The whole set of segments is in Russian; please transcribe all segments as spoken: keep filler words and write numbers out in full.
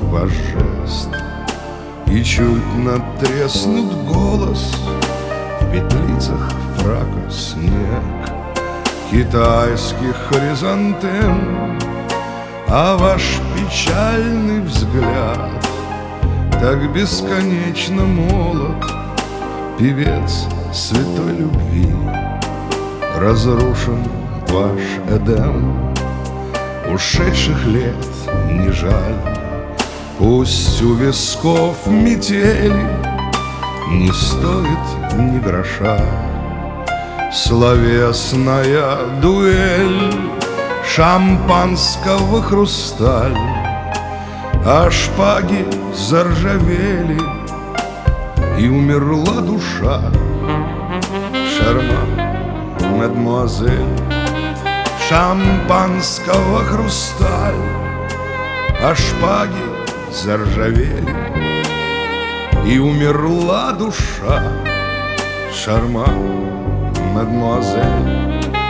ваш жест, и чуть надтреснут голос в петлицах фрака снег китайских хризантем, а ваш печальный взгляд так бесконечно молод, певец святой любви. Разрушен ваш Эдем, ушедших лет не жаль. Пусть у висков метели не стоит ни гроша. Словесная дуэль шампанского хрусталь, а шпаги заржавели, и умерла душа. Шарман, мадемуазель, шампанского хрусталь, а шпаги заржавели, и умерла душа. Шарман, мадемуазель.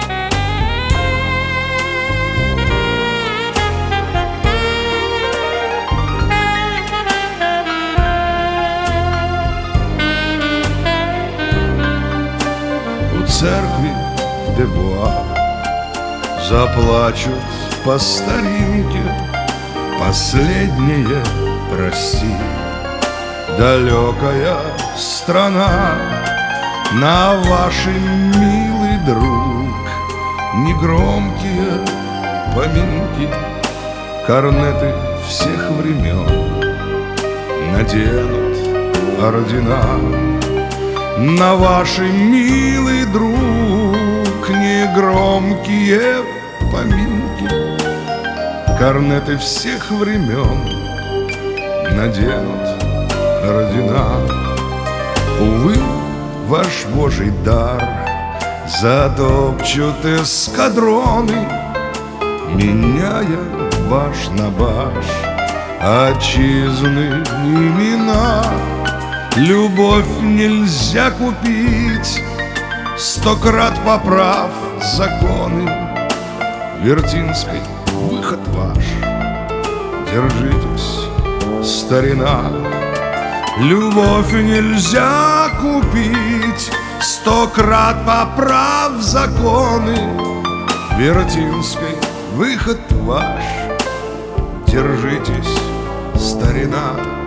У церкви в Дебуа заплачут по старинке последнее прости. Далекая страна, на ваши, милый друг, негромкие поминки, корнеты всех времен наденут ордена. На ваши, милый друг, негромкие поминки, корнеты всех времен наденут ордена. Увы, ваш Божий дар затопчут эскадроны, меняя баш на баш отчизны имена. Любовь нельзя купить, сто крат поправ законы. Вертинской выход ваш, держитесь, старина. Любовь нельзя купить, сто крат поправ законы. Вертинской выход ваш, держитесь, старина.